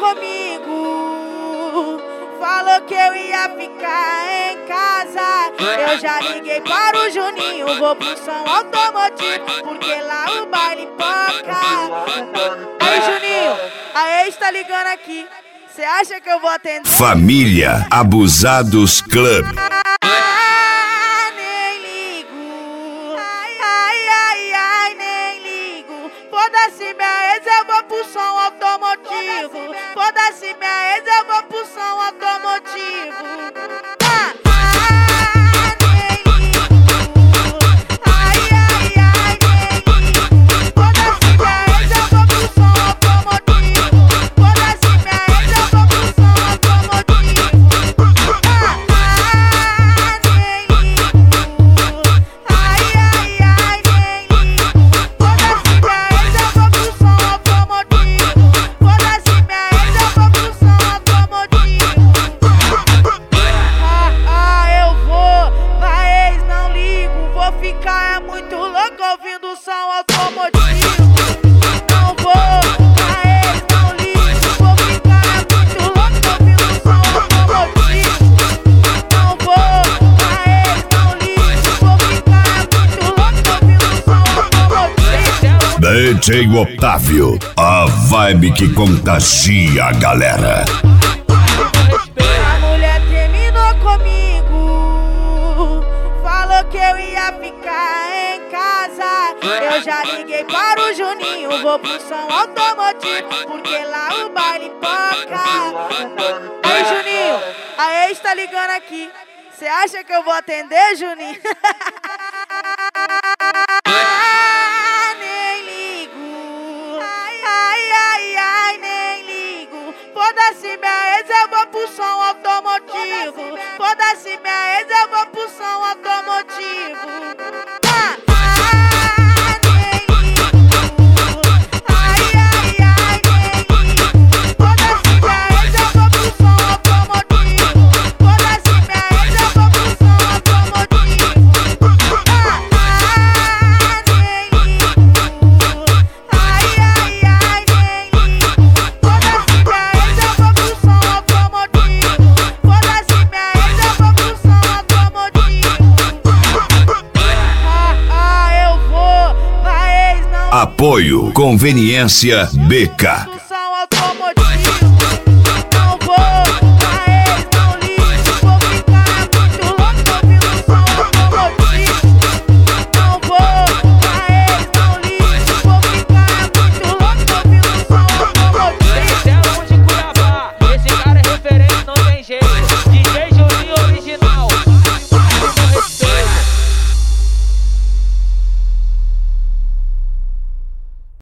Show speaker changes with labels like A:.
A: comigo, falou que eu ia ficar em casa. Eu já liguei para o Juninho, vou pro som automotivo, porque lá o baile toca. Aí Juninho, a ex tá ligando aqui, cê acha que eu vou atender?
B: Família Abusados Club.
A: Nem ligo, ai, nem ligo. Foda-se minha ex, eu vou pro som automotivo. Foda-se minha ex, eu vou pro som automotivo. É muito louco ouvindo o som automotivo. Não vou, a ex não ligo. Vou ficar é muito louco ouvindo o som automotivo. Não vou, a ex não ligo. Vou ficar é muito louco ouvindo o som automotivo.
B: DJ Otávio, a vibe que contagia a galera.
A: A mulher terminou comigo, falou que eu ia ficar em casa. Eu já liguei para o Juninho, vou pro som automotivo, porque lá o baile toca. Aí Juninho, a ex tá ligando aqui, cê acha que eu vou atender, Juninho? Nem ligo, ai, nem ligo. Foda-se minha ex, eu vou pro som automotivo. Foda-se minha ex, eu vou pro som automotivo.
B: Apoio Conveniência BK.